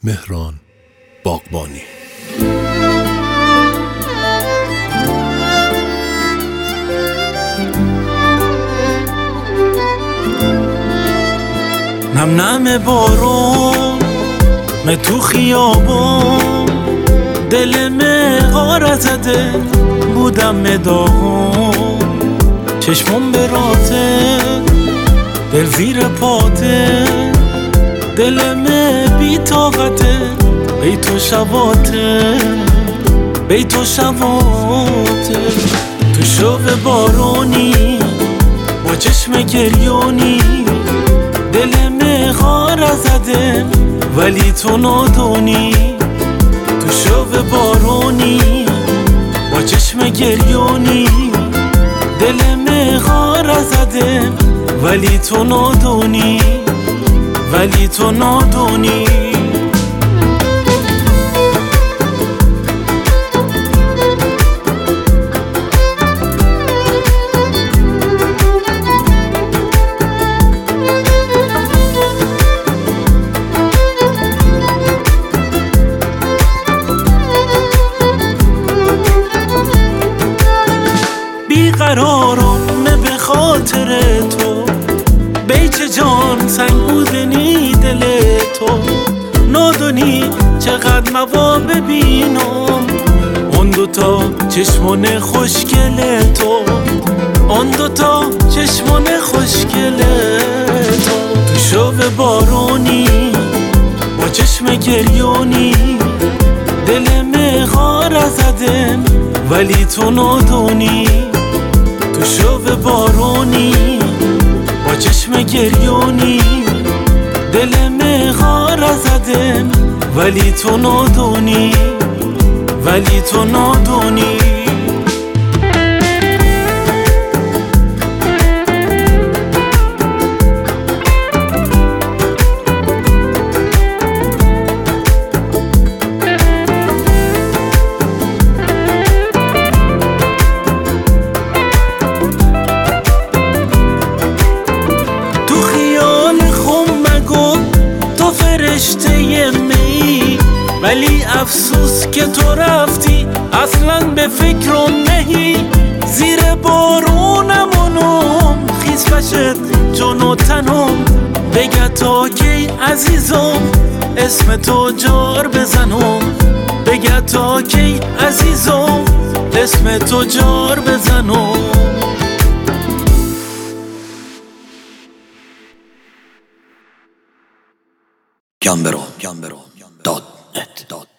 مهران باغبانی. نم نم بارون من تو خیابون دل مغاره زده بودم داغون، چشمم به راته دل زیر پاته، دل بی طاقته بیت و شواته بیت و شواته. تو شوق بارونی با چشم گریونی دل مغاره زده ولی تو نادونی. تو شوق بارونی با چشم گریونی دل مغاره زده ولی تو نادونی ولی تو نادونی. بیقرارم به خاطر تو، بیچ جان سنگ بودنی دل تو. نادونی چقدر موا ببینم اون دوتا چشمون خوشگل تو، اون دوتا چشمون خوشگل تو. تو شوق بارونی با چشم گریونی دل مغاره زده ولی تو نادونی. تو شوق بارونی با چشم گریونی دل مغاره زده ولی تو نادونی ولی تو نادونی. فرشته می ولی افسوس که تو رفتی اصلا به فکرم نهی. زیر بارونمونم خیز بشد جون و تنم بگه تا کی عزیزم اسم تو جار بزنم. بگه تا کی عزیزم اسم تو جار بزنم. Gambero.net